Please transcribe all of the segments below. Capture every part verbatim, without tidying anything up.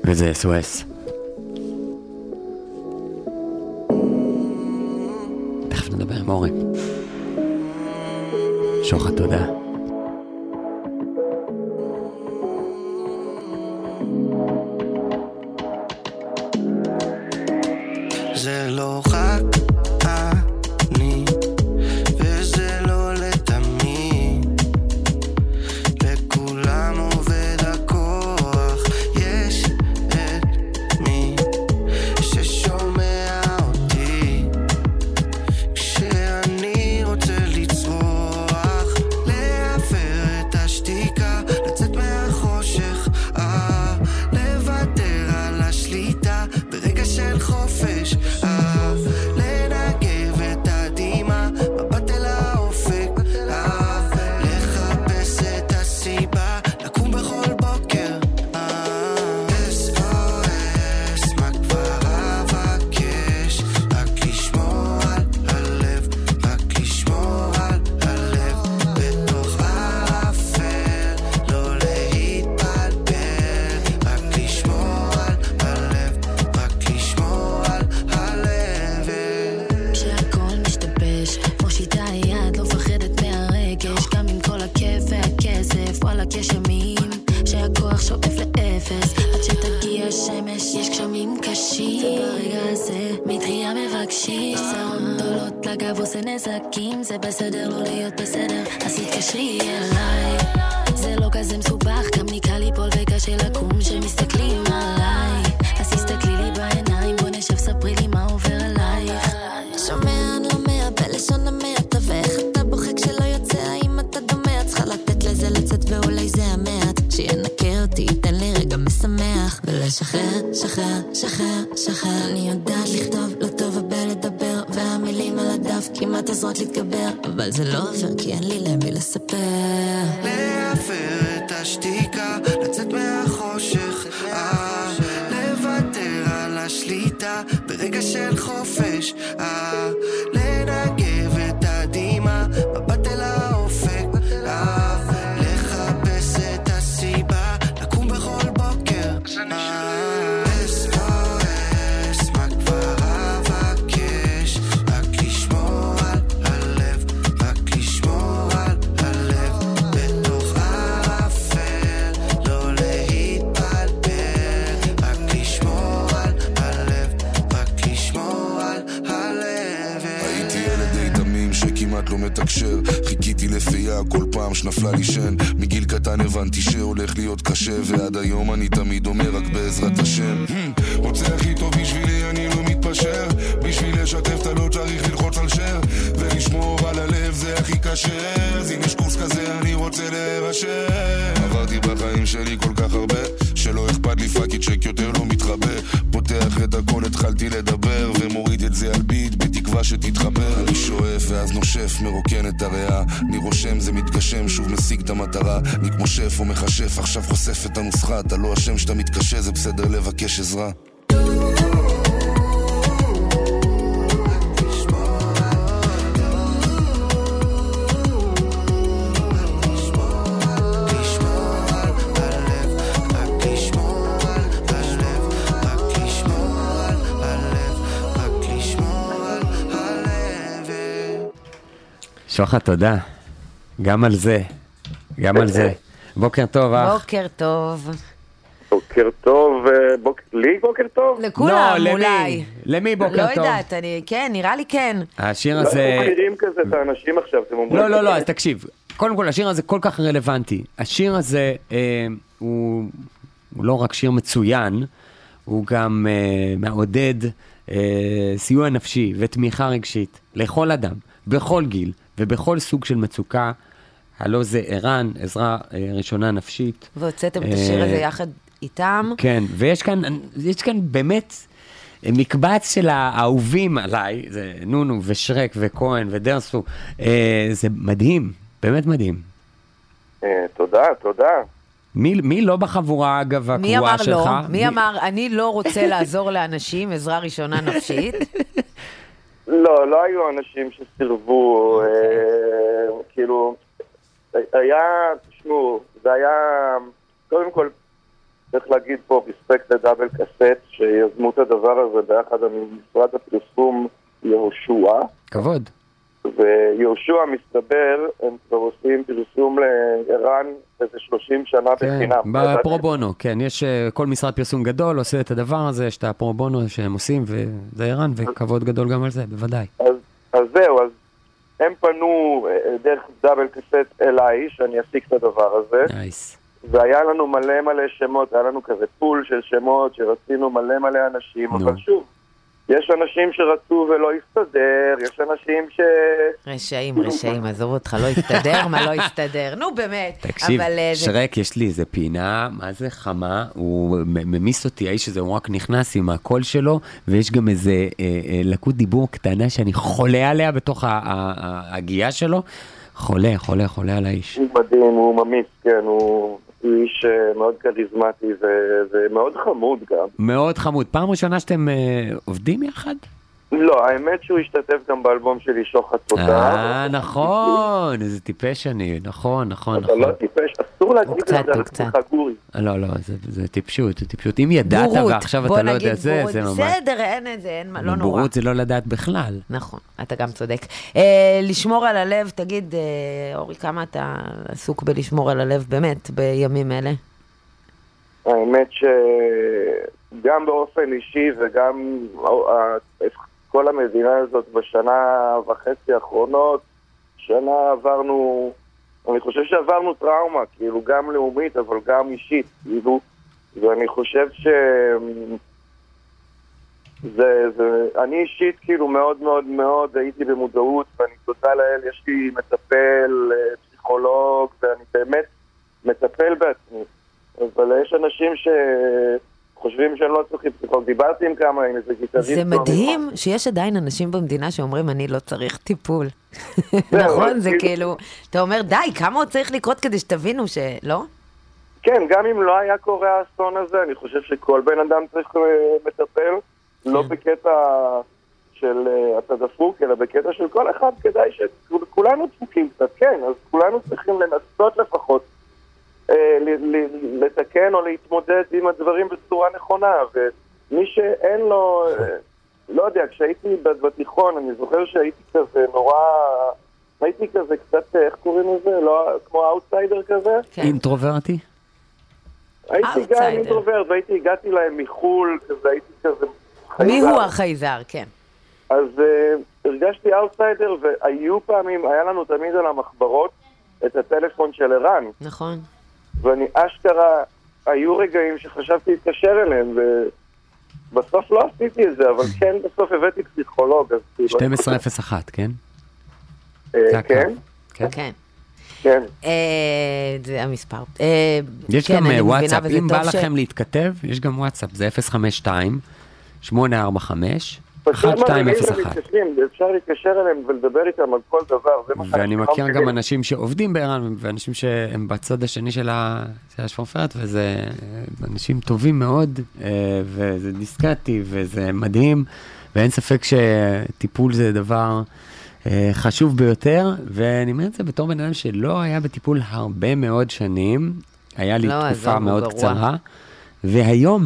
וזה אס או אס. תכף נדבר עם אורי. שוחד תודה. זה לא רק אני, וזה לא לתמיד, לכולם עובד הכוח, יש את מי ששומע אותי, כשאני רוצה לצרוח, להפר את השתיקה, לצאת מהחושך, אה, לוותר על השליטה, ברגע של חופש, לנגב את הדימה, מבט אל האופק, לחפש את הסיבה, לקום בכל בוקר. אס או אס, מה כבר אבקש? רק לשמור על הלב, רק לשמור על הלב, בתוך האפל, לא להתבלבל, רק לשמור על הלב, רק לשמור על הלב. כשהכל משתבש, מושיטה היד, לא מפחדת מהרגש, גם עם כל הכיף והכסף, וואלה כשמים, שהכוח שואף לאפס, עד שתגיע שמש, יש גשמים קשים, וברגע הזה מטריה מבקשים, שערות גדולות לגב עושה נזקים, זה בסדר לא להיות בסדר, אז תתקשרי אליי, זה לא כזה מסובך, גם ניקה ליפול וקשה לקום שמסתכלים עליי, אז תסתכלי לי בעיניים, בוא נשב ספרי לי מה עובר עלייך. שומע נלמע בלשון המעט, ואיך אתה בוחק שלא יוצא, האם אתה דומע, צריכה לתת לזה לצאת ואולי זה המעט, שינקה אותי, תן לי רגע משמח, ולשחרר, שחרר, שחרר, שחרר, אני יודעת לכתוב, לא טוב הבא לדבר, והמילים על הדף כמעט עזרות להתגבר, אבל זה לא עובר כי אין לי למי לספר. להפר את השתיקה, לצאת מהחושך, אה, לוותר על השליטה, ברגע של חופש, אה, לנגב את הדימה, מבט אל האופק, אה, לחפש את הסיבה, לקום בכל בוקר. אס או אס, מה כבר אבקש? רק לשמור על הלב, רק לשמור על הלב, בתוך האפל, לא להתבלבל, רק לשמור על הלב, רק לשמור על הלב. הייתי ילד די תמים שכמעט לא מתקשר, חיכיתי לפיה כל פעם שנפלה לי שן, מגיל קטן הבנתי שהולך להיות קשה, ועד היום אני תמיד אומר רק בעזרת השם, רוצה הכי טוב בשבילי, אני לא מתפשר, בשביל לשתף אתה לא צריך ללחוץ על שר, ולשמור על הלב זה הכי קשה, אז אם יש קורס כזה אני רוצה להירשם. עברתי בחיים שלי כל כך הרבה, שלא אכפת לי פאקי צ'ק יותר לא מתחבא, פותח את הכל התחלתי לדבר, ומוריד את זה על ביט בתקווה שתתחבר, אני שואף ואז נושף מרוקן את הריאה, אני רושם זה מתגשם שוב משיג את המטרה, אני כמו שף או מחשף עכשיו חושף את הנוסחה, אתה לא השם שאתה מתקשה זה בסדר לבקש עזרה. שוחד תודה, גם על זה, גם על זה. בוקר טוב, אח. בוקר טוב. בוקר טוב, בוק... לי בוקר טוב? לכולם, לא, אולי. למי? למי בוקר לא טוב? לא יודעת, אני, כן, נראה לי כן. השיר לא הזה... מכירים כזה את האנשים עכשיו, אתם אומרים... לא, לא, לא, אז תקשיב. קודם כל, השיר הזה כל כך רלוונטי. השיר הזה אה, הוא, הוא לא רק שיר מצוין, הוא גם אה, מעודד אה, סיוע נפשי ותמיכה רגשית לכל אדם, בכל גיל ובכל סוג של מצוקה. הלא זה ערן, עזרה אה, ראשונה נפשית. והוצאתם את השיר הזה יחד איתם. כן, ויש כאן, יש כאן באמת מקבץ של האהובים עליי, זה נונו ושרק וכהן ודרסו, אה, זה מדהים, באמת מדהים. אה, תודה, תודה. מי, מי לא בחבורה, אגב, הקבועה שלך? מי אמר לא? מי אמר, אני לא רוצה לעזור לאנשים, עזרה ראשונה נפשית? לא, לא היו אנשים שסירבו, אה, כאילו, היה, תשמעו, זה היה, קודם כל, צריך להגיד פה רספקט לדאבל קסט, שיזמו את הדבר הזה ביחד עם משרד הפרסום יהושע. כבוד. ויהושע מסתבר, הם כבר עושים פרסום לערן איזה שלושים שנה בחינם. בפרו בונו, כן, יש כל משרד פרסום גדול, עושה את הדבר הזה, יש את הפרו בונו שהם עושים, וזה ערן, וכבוד גדול גם על זה, בוודאי. אז, אז זהו, אז הם פנו דרך דאבל קסט אליי, שאני אסיק את הדבר הזה. נייס. והיה לנו מלא מלא שמות, היה לנו כזה פול של שמות, שרצינו מלא מלא אנשים, נו. אבל שוב, יש אנשים שרצו ולא הסתדר, יש אנשים ש... רשעים, רשעים, עזוב אותך, לא הסתדר, מה לא הסתדר, נו באמת. תקשיב, אבל, אה, זה- שרק, יש לי איזה פינה, מה זה חמה, הוא מ- ממיס אותי, האיש הזה, הוא רק נכנס עם הקול שלו, ויש גם איזה אה, אה, לקות דיבור קטנה שאני חולה עליה בתוך ה- ה- ה- הגייה שלו, חולה, חולה, חולה על האיש. הוא מדהים, הוא ממיס, כן, הוא הוא איש אה, מאוד כריזמטי ו- ומאוד חמוד גם. מאוד חמוד. פעם ראשונה שאתם אה, עובדים יחד? לא, האמת שהוא השתתף גם באלבום שלי שוחד תודה. אה, נכון, איזה טיפש אני, נכון, נכון, אתה נכון. לא טיפש, אסור להגיד את קצת, זה על הוא קצת. עצמך, גורי. לא, לא, זה, זה טיפשות, זה טיפשות. אם ידעת בורות, ועכשיו בוא אתה לא נגיד יודע זה, בורות, זה ממש... בסדר, אין את זה, אין מה, לא נורא. בורות זה לא לדעת בכלל. נכון, אתה גם צודק. אה, לשמור על הלב, תגיד, אה, אורי, כמה אתה עסוק בלשמור על הלב באמת בימים אלה? האמת שגם באופן אישי וגם ה- כל המדינה הזאת בשנה וחצי האחרונות, שנה עברנו, אני חושב שעברנו טראומה, כאילו גם לאומית אבל גם אישית, כאילו, ואני חושב ש... זה, זה, אני אישית כאילו מאוד מאוד מאוד הייתי במודעות, ואני תודה לאל, יש לי מטפל, פסיכולוג, ואני באמת מטפל בעצמי. אבל יש אנשים שחושבים שהם לא צריכים פסיכולוג. דיברתי עם כמה, עם איזה גיטריסט. זה מדהים שיש עדיין אנשים במדינה שאומרים, אני לא צריך טיפול. נכון? זה כאילו, אתה אומר, די, כמה עוד צריך לקרות כדי שתבינו שלא? כן, גם אם לא היה קורה האסון הזה, אני חושב שכל בן אדם צריך אה, מטפל, לא בקטע של אה, אתה דפוק, אלא בקטע של כל אחד, כדאי שכולנו דפוקים קצת, כן, אז כולנו צריכים לנסות לפחות אה, ל- ל- לתקן או להתמודד עם הדברים בצורה נכונה, ומי שאין לו, אה, לא יודע, כשהייתי בתיכון, אני זוכר שהייתי כזה נורא, הייתי כזה קצת, איך קוראים לזה? לא, כמו אאוטסיידר כזה? כן. אינטרוברטי? הייתי גם Outsider. אינטרוברט, והייתי, הגעתי להם מחול, כזה, הייתי כזה... מי חייזר. הוא החייזר? כן. אז uh, הרגשתי אאוטסיידר, והיו פעמים, היה לנו תמיד על המחברות את הטלפון של ערן, נכון. ואני אשכרה, היו רגעים שחשבתי להתקשר אליהם, ובסוף לא עשיתי את זה, אבל כן, בסוף הבאתי פסיכולוג, אז כאילו... שתים עשרה אפס אחת, כן? אה, זה הקו. כן, כן. כן. כן. אה, זה המספר. אה, יש כן, גם אני אה, מבינה, וואטסאפ, וזה אם בא טוב ש- לכם להתכתב, יש גם וואטסאפ, זה אפס חמש שתיים שמונה ארבע חמש פשוט אחת שתיים מדהים אפס אחת. שמתקשרים, אפשר להתקשר אליהם ולדבר איתם על כל דבר, זה מה ואני שאנחנו מכיר מבינים. גם אנשים שעובדים בער"ן, ואנשים שהם בצד השני של ה- של השפופרת, וזה אה, אנשים טובים מאוד, אה, וזה דיסקרטי, וזה מדהים, ואין ספק שטיפול זה דבר אה, חשוב ביותר, ואני אומר את זה בתור בן אדם שלא היה בטיפול הרבה מאוד שנים, היה לי לא, תקופה עזוב, הוא מאוד גרוע. קצרה, והיום,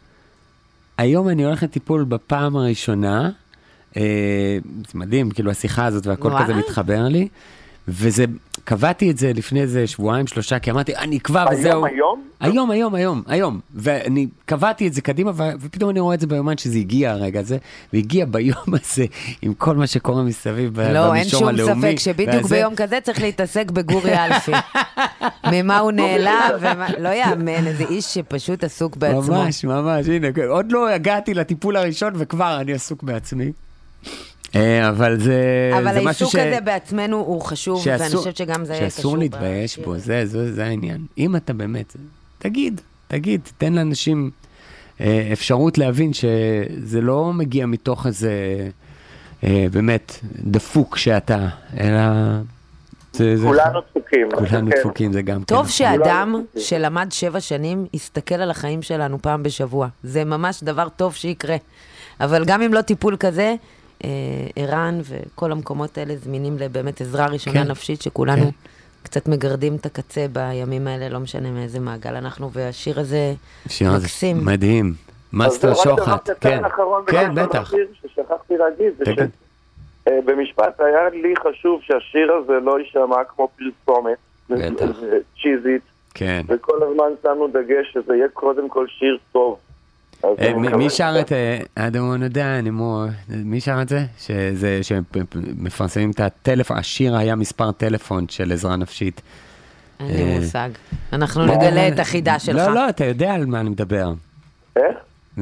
היום אני הולך לטיפול בפעם הראשונה, אה, זה מדהים, כאילו השיחה הזאת והכל וואלה? כזה מתחבר לי, וזה, קבעתי את זה לפני איזה שבועיים, שלושה, כי אמרתי, אני אקבע וזהו. היום, היום? היום, היום, היום, היום. ואני קבעתי את זה קדימה, ו- ופתאום אני רואה את זה ביומן שזה הגיע הרגע הזה, והגיע ביום הזה, עם כל מה שקורה מסביב ב- לא, אין במישור שום הלאומי. ספק שבדיוק והזה- ביום כזה צריך להתעסק בגורי אלפי. ממה הוא נעלב, ומה- לא יאמן, איזה איש שפשוט עסוק בעצמו. ממש, ממש, הנה, עוד לא הגעתי לטיפול הראשון, וכבר אני עסוק בעצמי. אה, אבל זה, אבל זה משהו העיסוק ש... הזה בעצמנו הוא חשוב, ואני חושבת שגם זה קשור. שאסור להתבייש ב- בו, זה, זה, זה העניין. אם אתה באמת, תגיד, תגיד, תן לאנשים אה, אפשרות להבין שזה לא מגיע מתוך איזה, אה, באמת, דפוק שאתה, אלא... זה, זה, כולנו דפוקים. כולנו כן. דפוקים, זה גם טוב כן. שאדם כולנו- שלמד שבע שנים יסתכל על החיים שלנו פעם בשבוע. זה ממש דבר טוב שיקרה. אבל גם אם לא טיפול כזה, אה, ערן וכל המקומות האלה זמינים לבאמת עזרה ראשונה כן. נפשית שכולנו כן. קצת מגרדים את הקצה בימים האלה, לא משנה מאיזה מעגל אנחנו, והשיר הזה השיר הזה מקסים. מדהים. מאסטר שוחט, כן, כן, בטח. ששכחתי להגיד, זה שבמשפט היה לי חשוב שהשיר הזה לא יישמע כמו פרסומת, בטח. צ'יזית, כן. וכל הזמן שמנו דגש שזה יהיה קודם כל שיר טוב. מי שר את I don't wanna die anymore? מי שר את זה? שזה, שמפרסמים את הטלפון, השיר היה מספר טלפון של עזרה נפשית. אין לי מושג. אנחנו נגלה את החידה שלך. לא, לא, אתה יודע על מה אני מדבר. איך?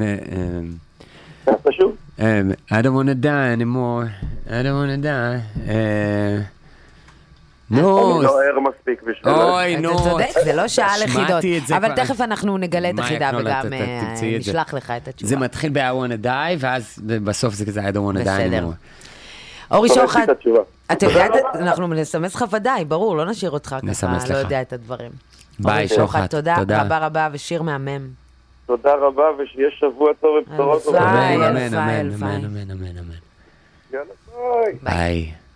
פשוט. I don't wanna die anymore. I don't wanna die. נו. אני לא ער מספיק בשביל זה. אוי, נו. אתה צודק, זה לא שעה לחידות. שמעתי את זה אבל כבר. תכף אנחנו נגלה את מה, החידה יקנו לה, וגם ת- ת- תמצאי אה, את זה. נשלח לך את התשובה. זה מתחיל ב-I wanna die, ואז בסוף זה כזה I don't wanna die בסדר. anymore. אורי טוב, יש לי שוחט, את התשובה. אתה יודע, את- אנחנו נסמס לך ודאי, ברור, לא נשאיר אותך ככה, נסמס לא לך. יודע את הדברים. ביי, אורי שוחט, תודה תודה. רבה רבה, ושיר מהמם. תודה רבה, ושיהיה שבוע טוב ובשורות טובות. הלוואי, אמן, הלוואי, אמן, הלוואי. אמן, אמן, אמן, אמן. יאללה, ביי. ביי.